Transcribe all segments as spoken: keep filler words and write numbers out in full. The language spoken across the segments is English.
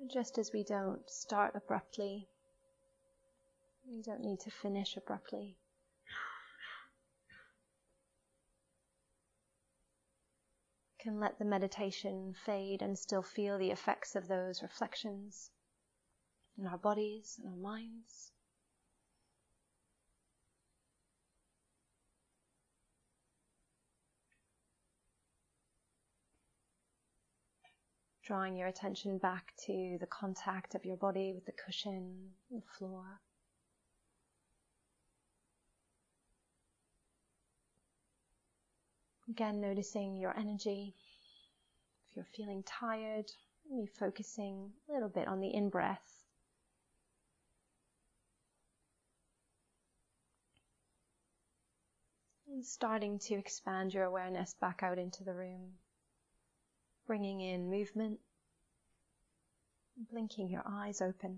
Just as we don't start abruptly, we don't need to finish abruptly. Can let the meditation fade and still feel the effects of those reflections in our bodies and our minds. Drawing your attention back to the contact of your body with the cushion, the floor. Again, noticing your energy. If you're feeling tired, maybe focusing a little bit on the in-breath. And starting to expand your awareness back out into the room. Bringing in movement, blinking your eyes open.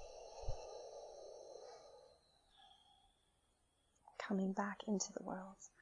Coming back into the world.